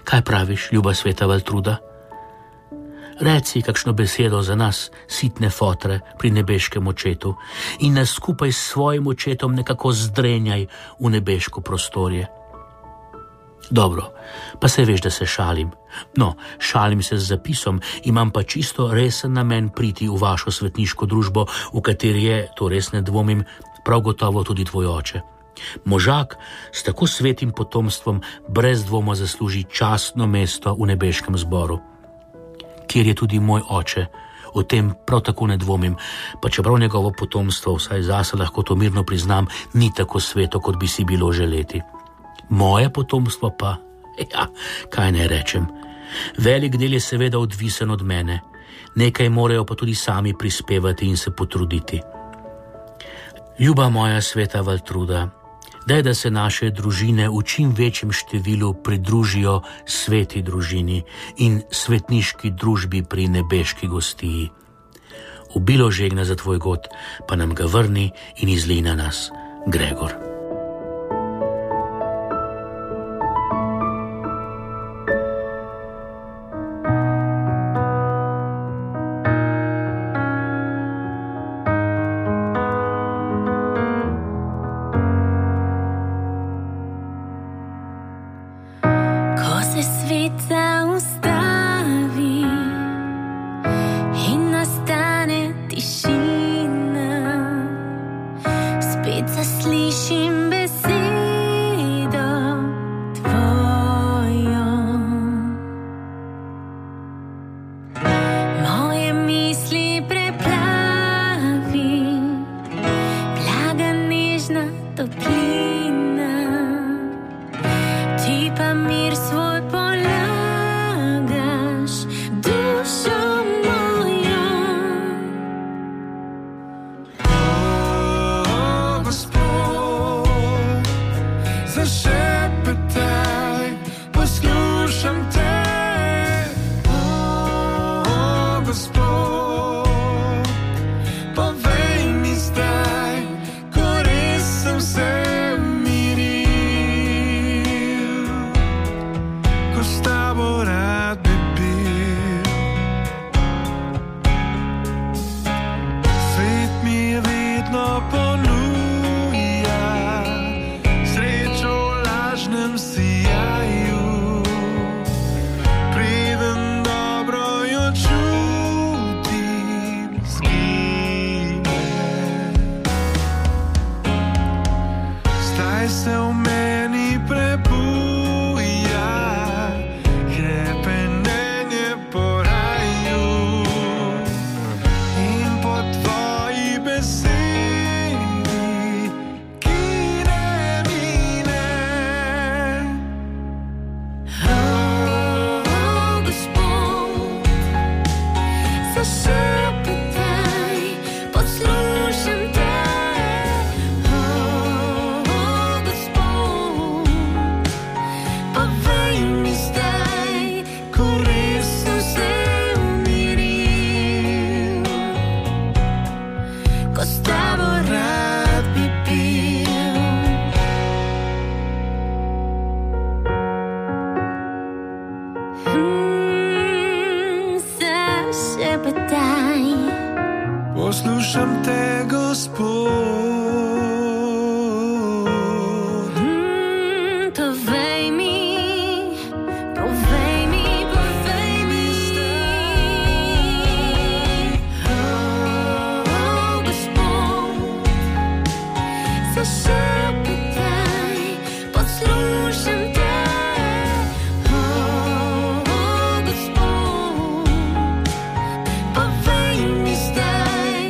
Kaj praviš, ljuba sveta Valtruda? Reci kakšno besedo za nas, sitne fotre pri nebeškem očetu, in nas skupaj s svojim očetom nekako zdrenjaj v nebeško prostorje. Dobro, pa se veš, da se šalim. No, šalim se z zapisom, imam pa čisto resen namen priti v vašo svetniško družbo, v kateri je, to res ne dvomim, prav gotovo tudi tvoj oče. Možak s tako svetim potomstvom brez dvoma zasluži častno mesto v nebeškem zboru, kjer je tudi moj oče. O tem prav tako ne dvomim, pa čeprav njegovo potomstvo, vsaj zase lahko to mirno priznam, ni tako sveto, kot bi si bilo želeti. Moje potomstvo pa, kaj naj rečem, velik del je seveda odvisen od mene, nekaj morajo pa tudi sami prispevati in se potruditi. Ljuba moja sveta Valtruda, daj, da se naše družine v čim večjem številu pridružijo sveti družini in svetniški družbi pri nebeški gostiji. Obilo žegna za tvoj god, pa nam ga vrni in izlij na nas, Gregor. Poslušam te, Gospod. Povej mi, Gospod, zašepetaj, poslušam te, Gospod, povej mi zdaj.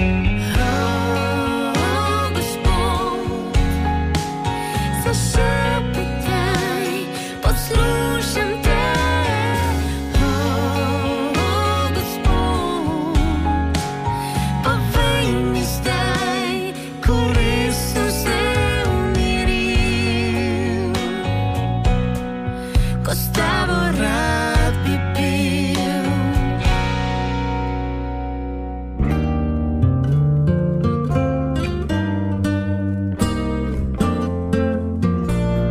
Gospod, zašepetaj.